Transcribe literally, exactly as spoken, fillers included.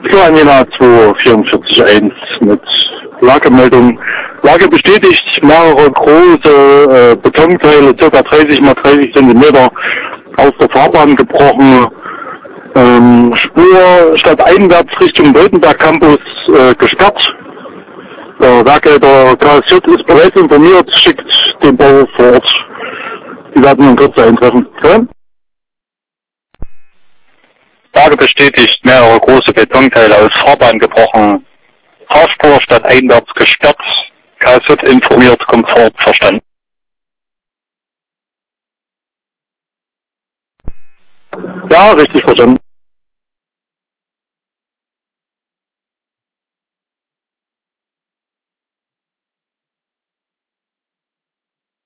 Klar, Jena zwei vierundvierzig eins mit Lagemeldung. Lage bestätigt, mehrere große äh, Betonteile, ca. dreißig mal dreißig Zentimeter, aus der Fahrbahn gebrochen. Ähm, Spur stadteinwärts Richtung Wildenberg Campus äh, gesperrt. Der Werkleiter K S J ist bereits informiert, schickt den Bau vor Ort. Die werden in Kürze eintreffen. Okay? Lage bestätigt, mehrere große Betonteile aus Fahrbahn gebrochen. Fahrspur stadteinwärts gesperrt. K S J informiert, kommt vor Ort, verstanden. Ja, richtig verstanden.